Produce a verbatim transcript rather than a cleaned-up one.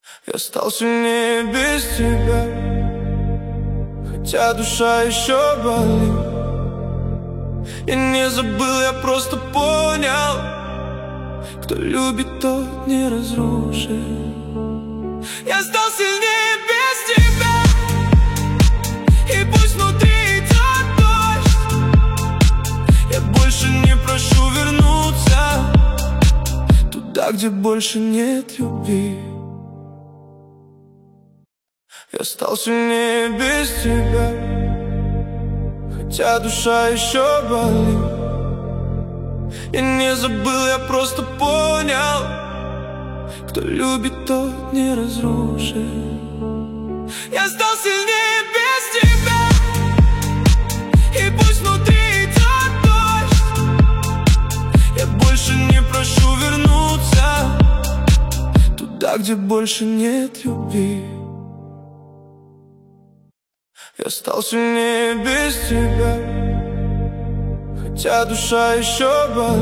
Я стал сильнее без тебя, хотя душа еще болит. Я не забыл, я просто понял: кто любит, тот не разрушит. Я стал сильнее без тебя, и пусть внутри идет дождь, я больше не прошу вернуться туда, где больше нет любви. Я стал сильнее без тебя, хотя душа еще болит. Я не забыл, я просто понял: кто любит, тот не разрушит. Я стал сильнее без тебя, и пусть внутри идет дождь, я больше не прошу вернуться туда, где больше нет любви. Я стал сильнее без тебя, хотя душа еще болит.